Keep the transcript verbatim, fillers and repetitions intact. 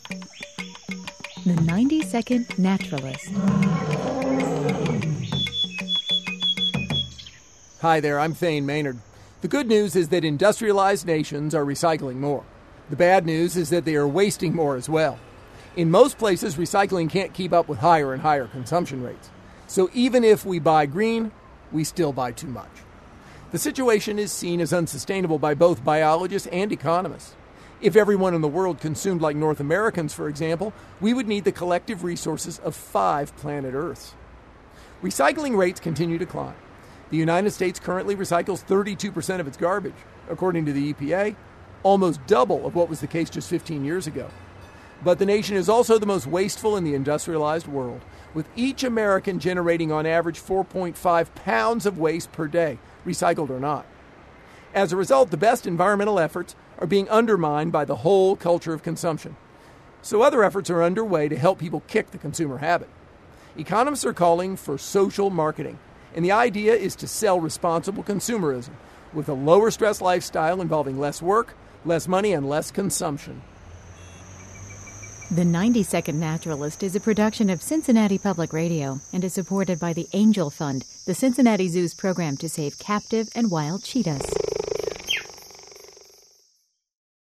The ninety second Naturalist. Hi there, I'm Thane Maynard. The good news is that industrialized nations are recycling more. The bad news is that they are wasting more as well. In most places, recycling can't keep up with higher and higher consumption rates. So even if we buy green, we still buy too much. The situation is seen as unsustainable by both biologists and economists. If everyone in the world consumed like North Americans, for example, we would need the collective resources of five planet Earths. Recycling rates continue to climb. The United States currently recycles thirty-two percent of its garbage, according to the E P A, almost double of what was the case just fifteen years ago. But the nation is also the most wasteful in the industrialized world, with each American generating on average four point five pounds of waste per day, recycled or not. As a result, the best environmental efforts are being undermined by the whole culture of consumption. So other efforts are underway to help people kick the consumer habit. Economists are calling for social marketing, and the idea is to sell responsible consumerism with a lower stress lifestyle involving less work, less money, and less consumption. The ninety second Naturalist is a production of Cincinnati Public Radio and is supported by the Angel Fund, the Cincinnati Zoo's program to save captive and wild cheetahs.